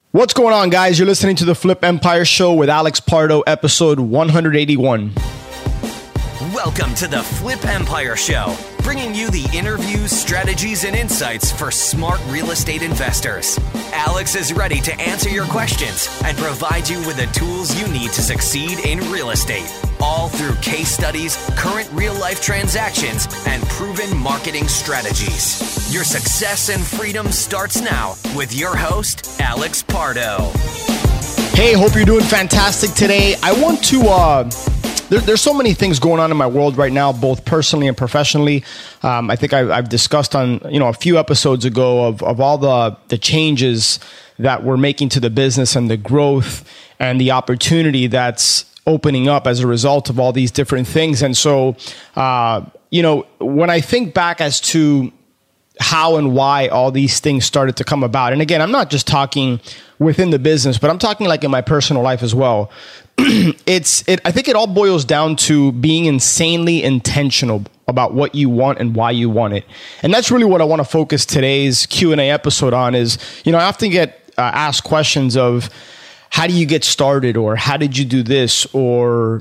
What's going on, guys? You're listening to the Flip Empire Show with Alex Pardo, episode 181. Welcome to the Flip Empire Show, bringing you the interviews, strategies, and insights for smart real estate investors. Alex is ready to answer your questions and provide you with the tools you need to succeed in real estate, all through case studies, current real-life transactions, and proven marketing strategies. Your success and freedom starts now with your host, Alex Pardo. Hey, hope you're doing fantastic today. I want to... There's so many things going on in my world right now, both personally and professionally. I think I've discussed on a few episodes ago of all the changes that we're making to the business and the growth and the opportunity that's opening up as a result of all these different things. And so, when I think back as to how and why all these things started to come about, and again, I'm not just talking within the business, but I'm talking like in my personal life as well. I think it all boils down to being insanely intentional about what you want and why you want it. And that's really what I want to focus today's Q&A episode on is, I often get asked questions of how do you get started, or how did you do this, or,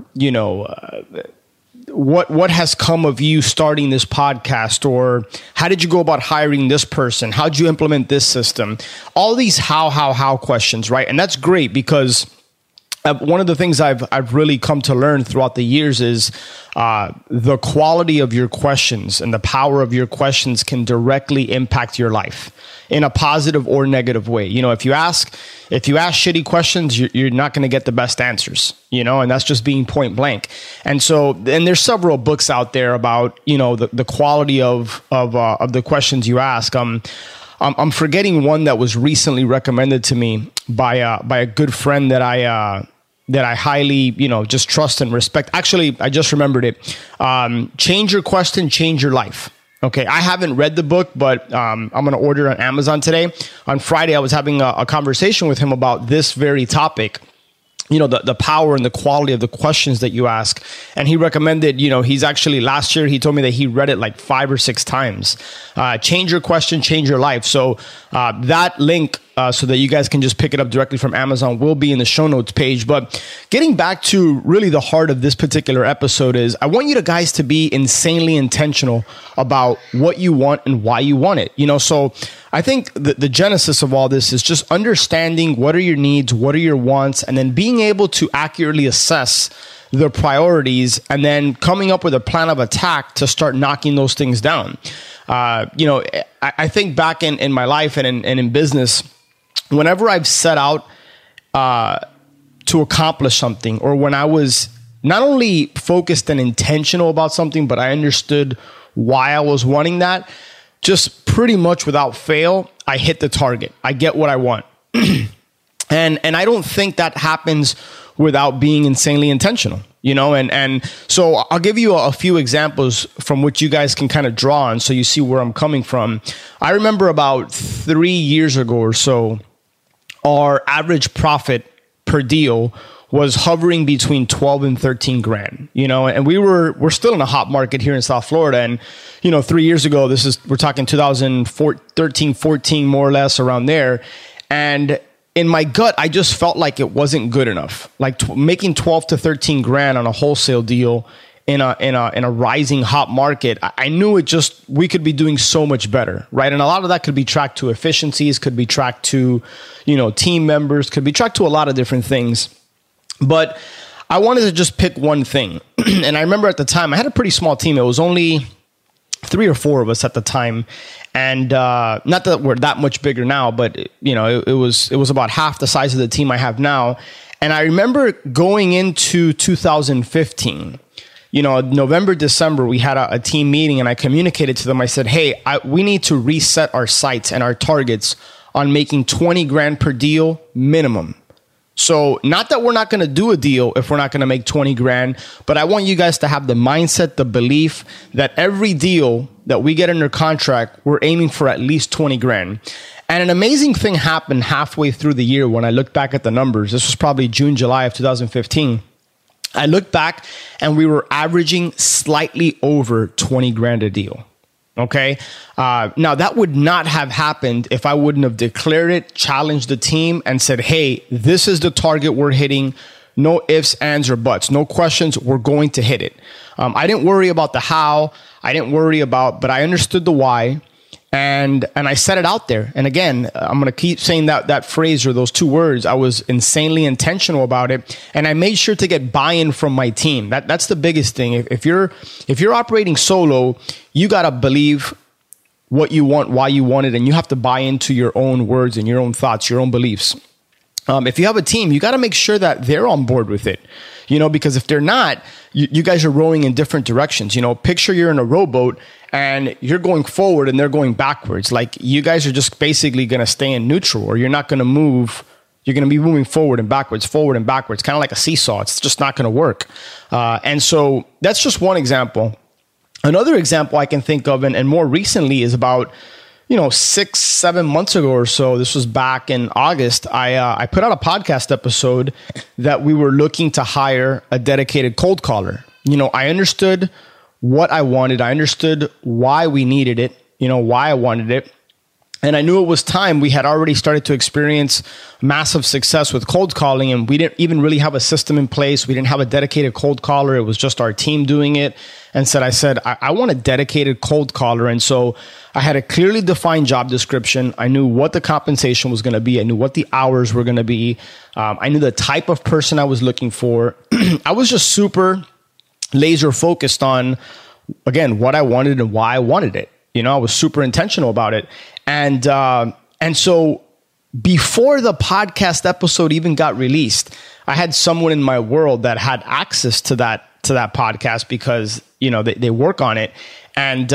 what has come of you starting this podcast, or how did you go about hiring this person? How did you implement this system? All these how questions, right? And that's great because one of the things I've really come to learn throughout the years is the quality of your questions and the power of your questions can directly impact your life in a positive or negative way. If you ask shitty questions, you're not going to get the best answers, and that's just being point blank. And so, and there's several books out there about, the quality of the questions you ask. I'm forgetting one that was recently recommended to me by a good friend that I highly, just trust and respect. Actually, I just remembered it. Change Your Question, Change Your Life. Okay, I haven't read the book, but I'm going to order it on Amazon today. On Friday, I was having a conversation with him about this very topic. The power and the quality of the questions that you ask. And he recommended, he's actually, last year, he told me that he read it like 5 or 6 times. Change Your Question, Change Your Life. So that link, so that you guys can just pick it up directly from Amazon, will be in the show notes page. But getting back to really the heart of this particular episode is I want you guys to be insanely intentional about what you want and why you want it. So I think the genesis of all this is just understanding what are your needs, what are your wants, and then being able to accurately assess the priorities and then coming up with a plan of attack to start knocking those things down. I think back in my life and in business, whenever I've set out to accomplish something, or when I was not only focused and intentional about something, but I understood why I was wanting that, just pretty much without fail, I hit the target. I get what I want. And I don't think that happens without being insanely intentional, and so I'll give you a few examples from which you guys can kind of draw on so you see where I'm coming from. I remember about 3 years ago or so, our average profit per deal was hovering between 12 and 13 grand, and we're still in a hot market here in South Florida. And, 3 years ago, we're talking 2013, 14, more or less around there. And in my gut, I just felt like it wasn't good enough. Like making 12 to 13 grand on a wholesale deal in a rising hot market, I knew we could be doing so much better, right? And a lot of that could be tracked to efficiencies, could be tracked to, team members, could be tracked to a lot of different things. But I wanted to just pick one thing. And I remember at the time, I had a pretty small team. It was only 3 or 4 of us at the time. And not that we're that much bigger now, but it was about half the size of the team I have now. And I remember going into 2015, November, December, we had a team meeting, and I communicated to them. I said, hey, we need to reset our sights and our targets on making 20 grand per deal minimum. So not that we're not going to do a deal if we're not going to make 20 grand, but I want you guys to have the mindset, the belief that every deal that we get under contract, we're aiming for at least 20 grand. And an amazing thing happened halfway through the year when I looked back at the numbers. This was probably June, July of 2015. I looked back and we were averaging slightly over 20 grand a deal. Okay. Now that would not have happened if I wouldn't have declared it, challenged the team and said, hey, this is the target we're hitting. No ifs, ands, or buts. No questions. We're going to hit it. I didn't worry about the how. But I understood the why. And I set it out there. And again, I'm going to keep saying that phrase or those two words. I was insanely intentional about it. And I made sure to get buy-in from my team. That's the biggest thing. If you're operating solo, you got to believe what you want, why you want it. And you have to buy into your own words and your own thoughts, your own beliefs. If you have a team, you got to make sure that they're on board with it, because if they're not, you guys are rowing in different directions. Picture you're in a rowboat and you're going forward and they're going backwards. Like you guys are just basically going to stay in neutral, or you're not going to move. You're going to be moving forward and backwards, kind of like a seesaw. It's just not going to work. And so that's just one example. Another example I can think of, and more recently, is about 6-7 months ago or so. This was back in August. I put out a podcast episode that we were looking to hire a dedicated cold caller. I understood what I wanted. I understood why we needed it, why I wanted it. And I knew it was time. We had already started to experience massive success with cold calling, and we didn't even really have a system in place. We didn't have a dedicated cold caller. It was just our team doing it. I said, I want a dedicated cold caller. And so I had a clearly defined job description. I knew what the compensation was going to be. I knew what the hours were going to be. I knew the type of person I was looking for. I was just super laser focused on, again, what I wanted and why I wanted it. I was super intentional about it. And so before the podcast episode even got released, I had someone in my world that had access to that podcast because, they work on it. And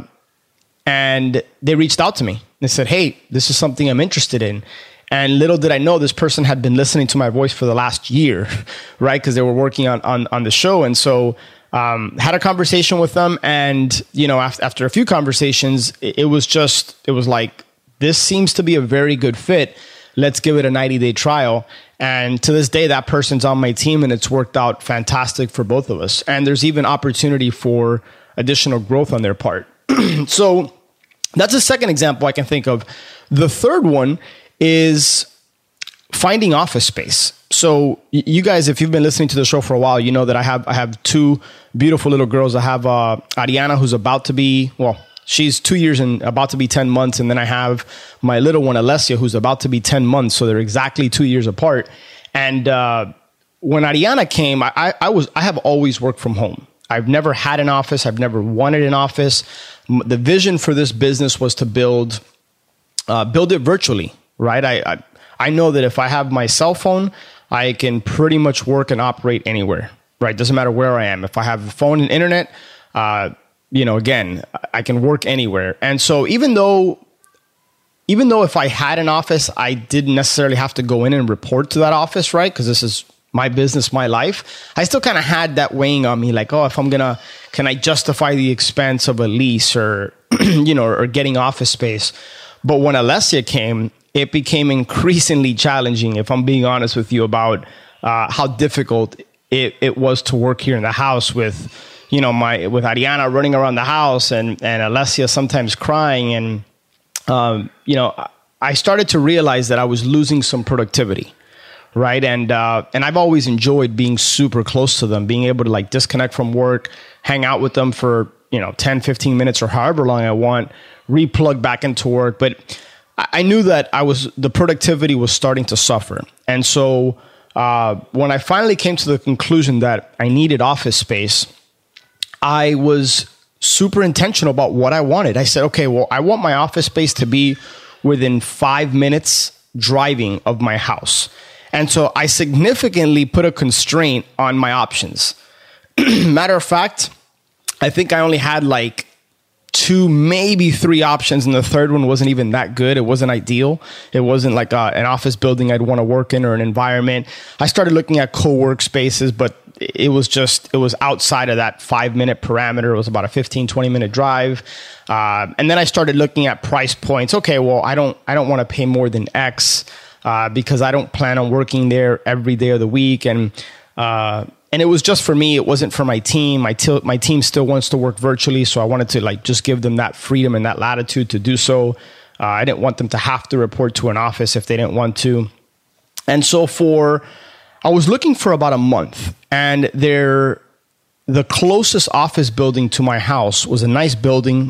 they reached out to me. They said, hey, this is something I'm interested in. And little did I know, this person had been listening to my voice for the last year, right? Because they were working on the show. And so had a conversation with them. And, after a few conversations, it was like, this seems to be a very good fit. Let's give it a 90-day trial. And to this day, that person's on my team and it's worked out fantastic for both of us. And there's even opportunity for additional growth on their part. So that's a second example I can think of. The third one is finding office space. So you guys, if you've been listening to the show for a while, you know that I have two beautiful little girls. I have Ariana, who's about to be, she's 2 years and about to be 10 months. And then I have my little one, Alessia, who's about to be 10 months. So they're exactly 2 years apart. And when Ariana came, I have always worked from home. I've never had an office. I've never wanted an office. The vision for this business was to build it virtually, right? I know that if I have my cell phone, I can pretty much work and operate anywhere, right? Doesn't matter where I am. If I have the phone and internet, again, I can work anywhere. And so even though if I had an office, I didn't necessarily have to go in and report to that office, right? Because this is my business, my life. I still kind of had that weighing on me, like, can I justify the expense of a lease or, or getting office space? But when Alessia came, it became increasingly challenging, if I'm being honest with you, about how difficult it was to work here in the house with, with Ariana running around the house and Alessia sometimes crying. And, I started to realize that I was losing some productivity, right? And I've always enjoyed being super close to them, being able to disconnect from work, hang out with them for, 10, 15 minutes or however long I want, replug back into work. But I knew that the productivity was starting to suffer. And so when I finally came to the conclusion that I needed office space, I was super intentional about what I wanted. I said, okay, well, I want my office space to be within 5 minutes driving of my house. And so I significantly put a constraint on my options. Matter of fact, I think I only had 2, maybe 3 options, and the third one wasn't even that good. It wasn't ideal. It wasn't like an office building I'd want to work in or an environment. I started looking at co-work spaces, but it was outside of that 5-minute parameter. It was about a 15-20 minute drive. And then I started looking at price points. Okay, well, I don't want to pay more than X because I don't plan on working there every day of the week. And and it was just for me. It wasn't for my team. My team still wants to work virtually, so I wanted to like just give them that freedom and that latitude to do so. I didn't want them to have to report to an office if they didn't want to. And so I was looking for about a month, and the closest office building to my house was a nice building.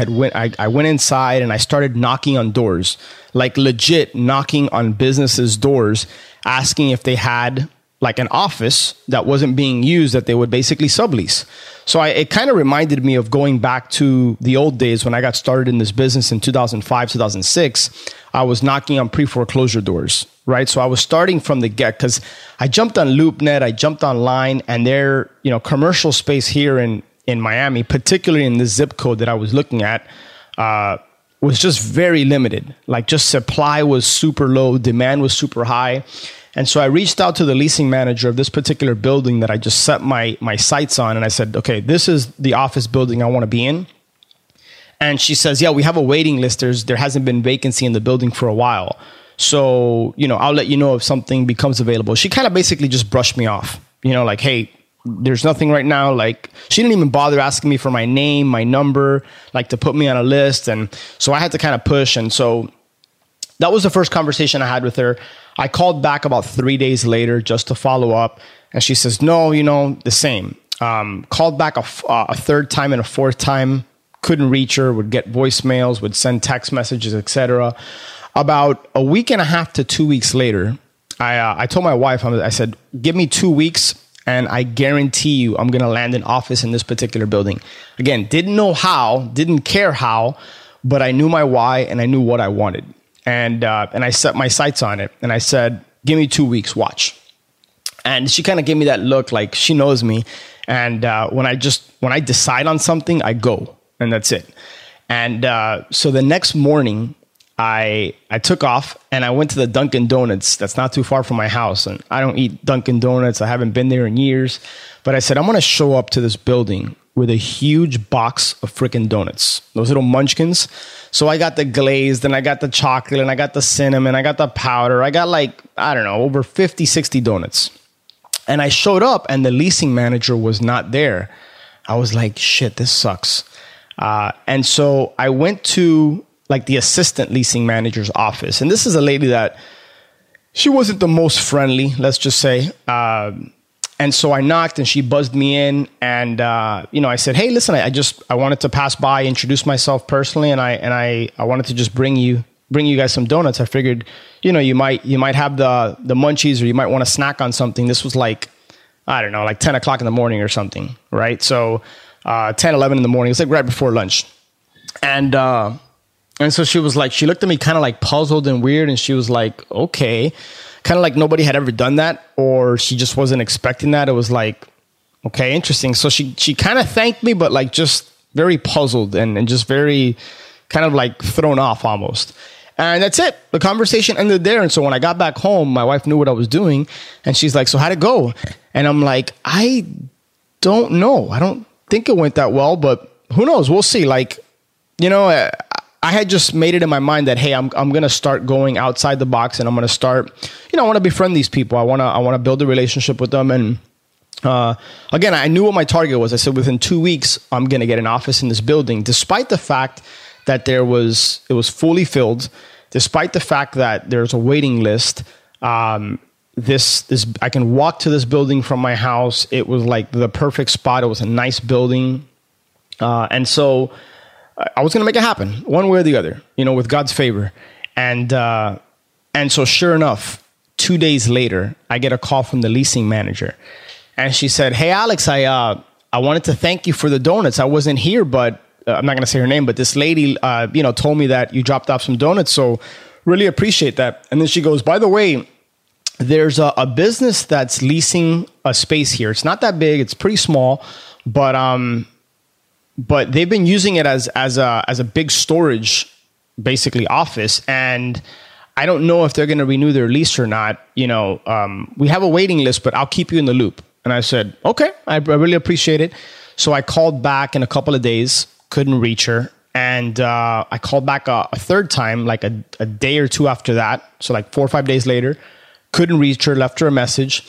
I went inside and I started knocking on doors, like legit knocking on businesses' doors, asking if they had like an office that wasn't being used that they would basically sublease. So it kind of reminded me of going back to the old days when I got started in this business in 2005, 2006. I was knocking on pre-foreclosure doors, right? So I was starting from the get, because I jumped on LoopNet, I jumped online, and their commercial space here in Miami, particularly in this zip code that I was looking at, was just very limited. Like just supply was super low, demand was super high. And so I reached out to the leasing manager of this particular building that I just set my sights on. And I said, okay, this is the office building I want to be in. And she says, yeah, we have a waiting list. There hasn't been vacancy in the building for a while. So, I'll let you know if something becomes available. She kind of basically just brushed me off, like, hey, there's nothing right now. Like, she didn't even bother asking me for my name, my number, like to put me on a list. And so I had to kind of push. And so that was the first conversation I had with her. I called back about 3 days later just to follow up. And she says, no, the same. Called back a third time and a fourth time. Couldn't reach her, would get voicemails, would send text messages, etc. About a week and a half to 2 weeks later, I told my wife, I said, give me 2 weeks and I guarantee you I'm going to land an office in this particular building. Again, didn't know how, didn't care how, but I knew my why and I knew what I wanted. And I set my sights on it. And I said, give me 2 weeks, watch. And she kind of gave me that look like she knows me. And when I decide on something, I go. And that's it. And so the next morning, I took off and I went to the Dunkin' Donuts. That's not too far from my house. And I don't eat Dunkin' Donuts. I haven't been there in years. But I said, I'm going to show up to this building with a huge box of freaking donuts, those little munchkins. So I got the glazed and I got the chocolate and I got the cinnamon, I got the powder. I got over 50, 60 donuts. And I showed up and the leasing manager was not there. I was like, shit, this sucks. And so I went to like the assistant leasing manager's office. And this is a lady that she wasn't the most friendly, let's just say. And so I knocked and she buzzed me in and, I said, hey, listen, I wanted to pass by, introduce myself personally. And I wanted to just bring you guys some donuts. I figured, you might have the munchies or you might want to snack on something. This was like 10 o'clock in the morning or something. Right. So, 10, 11 in the morning. It was like right before lunch. And so she was like, she looked at me kind of like puzzled and weird. And she was like, okay. Kind of like nobody had ever done that, or she just wasn't expecting that. It was like, okay, interesting. So she kind of thanked me, but like just very puzzled and just very kind of like thrown off almost. And that's it. The conversation ended there. And so when I got back home, my wife knew what I was doing. And she's like, so how'd it go? And I'm like, I don't know. I don't think it went that well, but who knows? We'll see. Like, I had just made it in my mind that, hey, I'm going to start going outside the box and I'm going to start, I want to befriend these people. I want to build a relationship with them. And again, I knew what my target was. I said, within 2 weeks, I'm going to get an office in this building, despite the fact that it was fully filled, despite the fact that there's a waiting list. This I can walk to this building from my house. It was like the perfect spot. It was a nice building. And so I was going to make it happen one way or the other, with God's favor. And so sure enough, 2 days later, I get a call from the leasing manager and she said, hey, Alex, I wanted to thank you for the donuts. I wasn't here, but I'm not going to say her name, but this lady, told me that you dropped off some donuts. So really appreciate that. And then she goes, by the way, there's a business that's leasing a space here. It's not that big. It's pretty small, but they've been using it as a big storage, basically office. And I don't know if they're going to renew their lease or not. We have a waiting list, but I'll keep you in the loop. And I said, okay, I really appreciate it. So I called back in a couple of days, couldn't reach her. And I called back a third time, like a day or two after that. So like 4 or 5 days later, couldn't reach her, left her a message.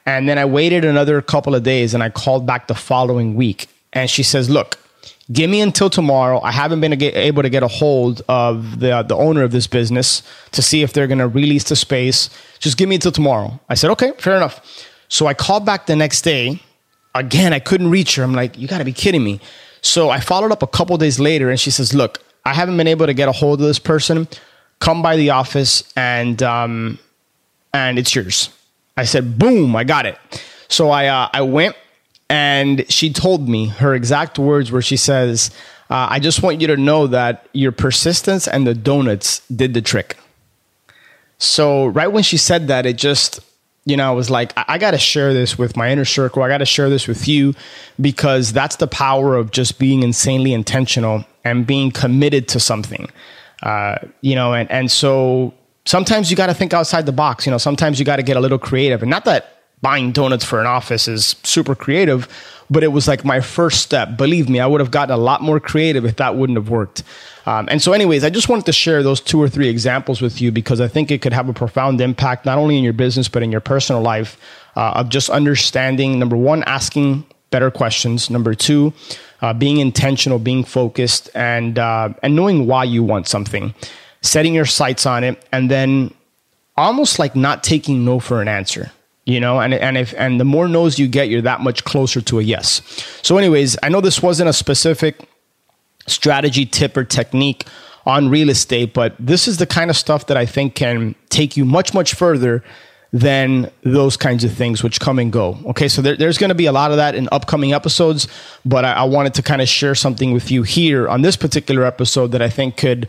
And then I waited another couple of days and I called back the following week. And she says, look, give me until tomorrow. I haven't been able to get a hold of the owner of this business to see if they're going to release the space. Just give me until tomorrow. I said, okay, fair enough. So I called back the next day. Again, I couldn't reach her. I'm like, you got to be kidding me. So I followed up a couple days later and she says, look, I haven't been able to get a hold of this person. Come by the office and it's yours. I said, boom, I got it. So I went. And she told me her exact words where she says, I just want you to know that your persistence and the donuts did the trick. So right when she said that, it just, I was like, I got to share this with my inner circle. I got to share this with you because that's the power of just being insanely intentional and being committed to something, and so sometimes you got to think outside the box. Sometimes you got to get a little creative, and not that buying donuts for an office is super creative, but it was like my first step. Believe me, I would have gotten a lot more creative if that wouldn't have worked. And so anyways, I just wanted to share those 2 or 3 examples with you because I think it could have a profound impact, not only in your business, but in your personal life, of just understanding, number 1, asking better questions. Number 2, being intentional, being focused, and knowing why you want something, setting your sights on it, and then almost like not taking no for an answer. And the more no's you get, you're that much closer to a yes. So anyways, I know this wasn't a specific strategy, tip, or technique on real estate, but this is the kind of stuff that I think can take you much, much further than those kinds of things which come and go. Okay, so there's going to be a lot of that in upcoming episodes, but I wanted to kind of share something with you here on this particular episode that I think could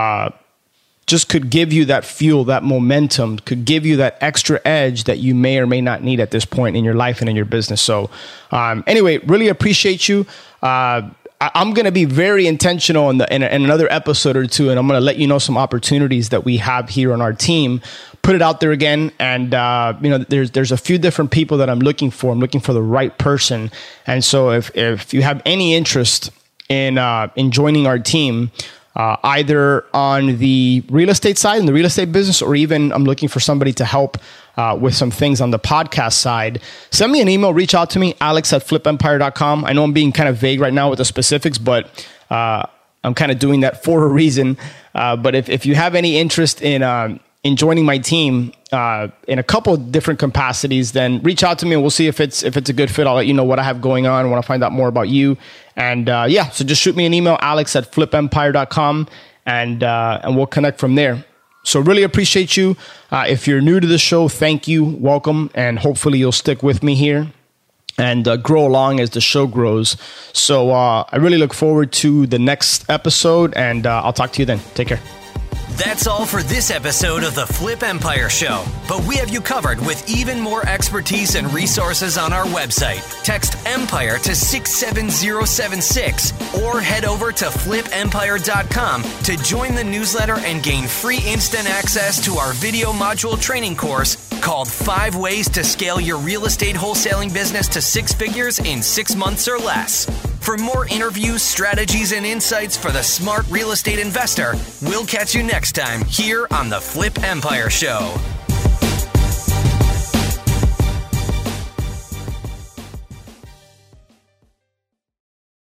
give you that fuel, that momentum, could give you that extra edge that you may or may not need at this point in your life and in your business. So anyway, really appreciate you. I'm going to be very intentional in another episode or 2, and I'm going to let you know some opportunities that we have here on our team. Put it out there again. And, there's a few different people that I'm looking for. I'm looking for the right person. And so if you have any interest in joining our team, either on the real estate side, in the real estate business, or even I'm looking for somebody to help with some things on the podcast side, send me an email, reach out to me, alex@flipempire.com. I know I'm being kind of vague right now with the specifics, but I'm kind of doing that for a reason. But if you have any interest in joining my team in a couple of different capacities, then reach out to me and we'll see if it's a good fit. I'll let you know what I have going on. I want to find out more about you. And so just shoot me an email, alex@flipempire.com, and we'll connect from there. So really appreciate you. If you're new to the show, thank you, welcome, and hopefully you'll stick with me here and grow along as the show grows. So I really look forward to the next episode, and I'll talk to you then. Take care. That's all for this episode of the Flip Empire Show, but we have you covered with even more expertise and resources on our website. Text EMPIRE to 67076 or head over to flipempire.com to join the newsletter and gain free instant access to our video module training course called 5 Ways to Scale Your Real Estate Wholesaling Business to 6 Figures in 6 months or less. For more interviews, strategies, and insights for the smart real estate investor, we'll catch you next time here on the Flip Empire Show.